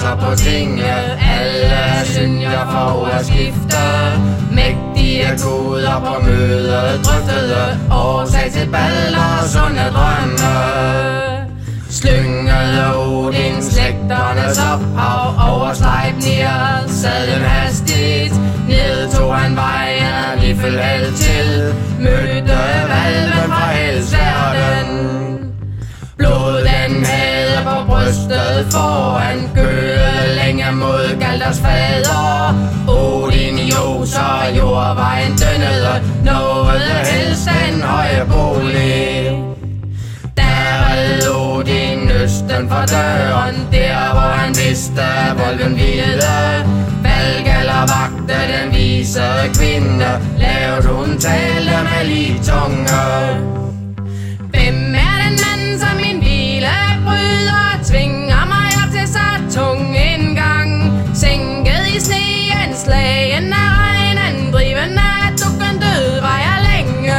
så på tingene. Alle synjer for at skifte. Mægtige guder på mødet drøftede årsag til Balder sunde drømme. Slyngede Odin slægternes ophav over Sleipnir, sad dem hastigt. Ned tog han vejen i følge til, mødte valven fra Helsverden. Blod den havde på brystet foran, køede længe mod Galders fader. Odin joser jordvejen dønnede, nåede helst den høje bolig. Der red Odin østen for døren, der hvor han vidste volden hvilede. Valgaller vagte den vise kvinde, lavede hun tale med lige tunge. Hvem er den mand, som min hvile bryder, tvinger mig op til så tung en gang? Sænket i sneen, slagen af regnen, drivende af dukken død var jeg længe.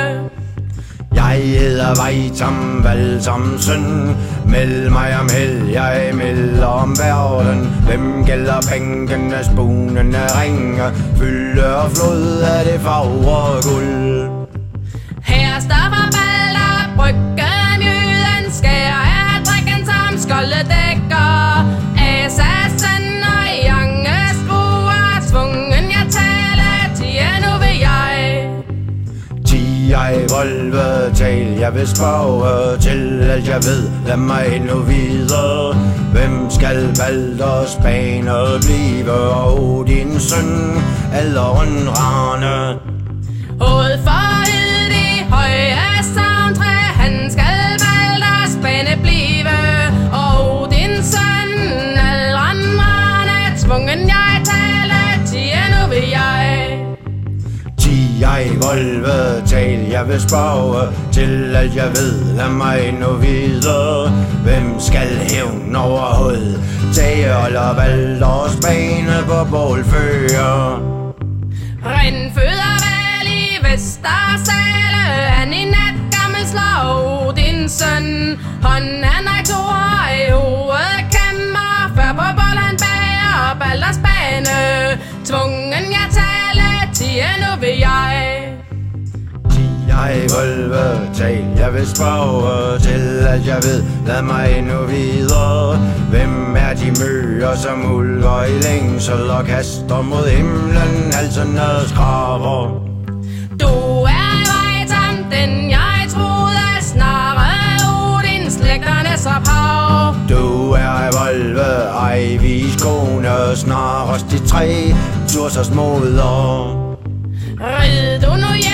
Jeg hedder Vejtam Valtam søn, meld mig om held, jeg melder om verden. Hvem gælder pengenes bunende ringe, fylde og flod af det fagre guld. Her stopper Balder bryggen, jyden skærer af drikken som skoldedækker. Asassen og Janges bruger, tvungen jeg tale, nu vil jeg. Jeg volve tal, jeg vil spørge til alt jeg ved, lad mig endnu vide. Hvem skal Balders bane blive, og Odins søn, alderen rane? Hovedforhøjet i høje savntræ, han skal Balders bane blive, og Odins søn, alderen rane, tvungen jeg tale, nu vil jeg. Jeg volve tal, jeg vil spørge til alt jeg ved, lad mig endnu vide. Hvem skal hævn over hoved, tage eller Balders bane på bålføre? Rindføder vel i Vestersale, han i nat gammel slår Odins søn. Hånden han ej Thor i hovedet kæmmer, før på bolden bærer Balders bane. Tvungen jeg tale, nu vil jeg. Jeg volve tal, jeg vil spørge til alt jeg ved, lad mig endnu videre. Hvem er de møer, som ulver i længsel og kaster mod himlen halsenes kraver? Du er Vejtam, den jeg troede, snarere Odin slægternes ophav. Du er volve, Ejvis kone, snarest de tre tursers moder. Rid du nu